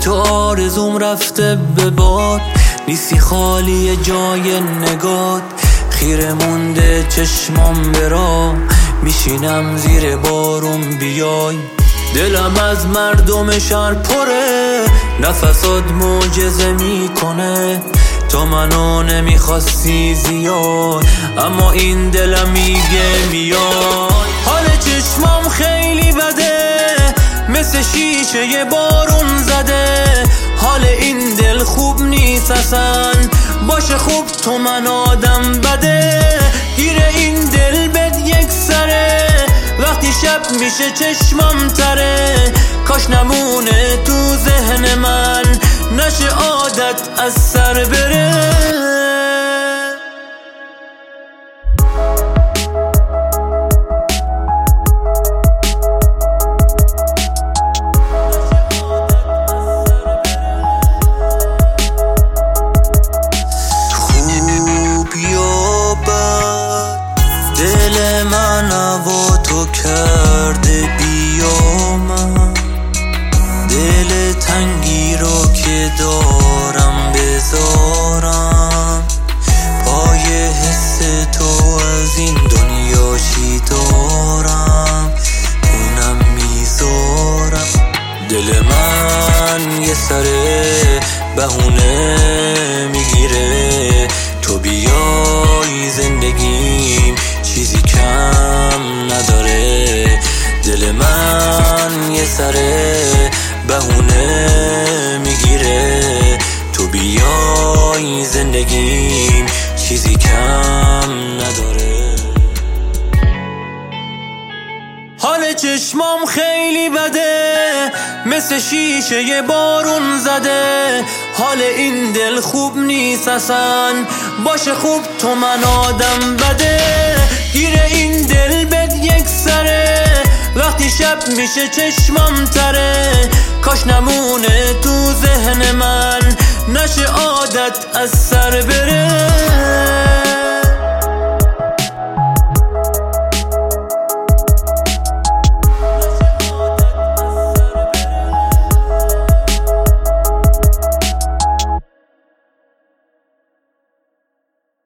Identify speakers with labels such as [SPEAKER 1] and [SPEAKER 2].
[SPEAKER 1] چو آرزوم رفته به باد، نیستی خالی جای نگات. خیره مونده چشمام برا، میشینم زیر بارون بیای. دلم از مردم شهر پره، نفسات معجزه میکنه. تو منو نمیخواستی زیاد، اما این دلم میگه بیای. حال چشمام خیلی بده، مثل شیشه یه بارون زده. حال این دل خوب نیست اصلا، باشه خوب تو من آدم بده. گیره این دل بد یک سره، وقتی شب میشه چشمام تره. کاش نمونه تو ذهن من، نشه عادت از سر بره. دل من و تو کرده بیامم، دل تنگی رو که دارم بذارم. پای حس تو از این دنیا چی دارم، اونم میذارم. دل من یه سره بهونه میگیره، تو بیای زندگیم چیزی کم نداره. دل من یه سره بهونه میگیره، تو بیای زندگیم چیزی کم نداره. حال چشمام خیلی بده، مثل شیشه یه بارون زده. حال این دل خوب نیست اصلا، باشه خوب تو من آدم بده. گیره این دل بد یک سره، وقتی شب میشه چشمام تره. کاش نمونه تو ذهن من، نشه عادت از سر بره.